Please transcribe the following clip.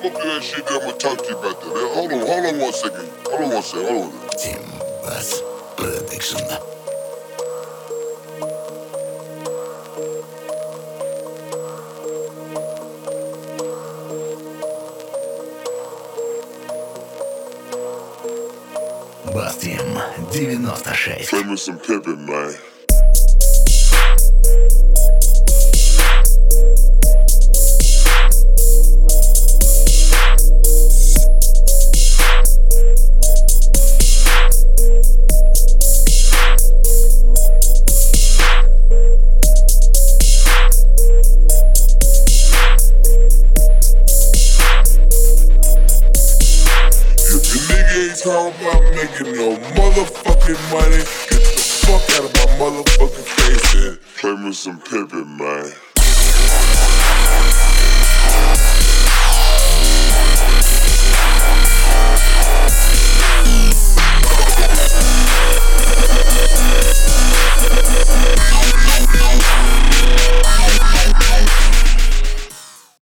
smoke that shit, then I'ma talk to you about that. Hold on 1 second. Hold on 1 second, hold on. Team Bass Production. Bass Team 96. Play me some pimpin', man. Talking about making no motherfucking money. Get the fuck out of my motherfucking face and play me some pimpin', man.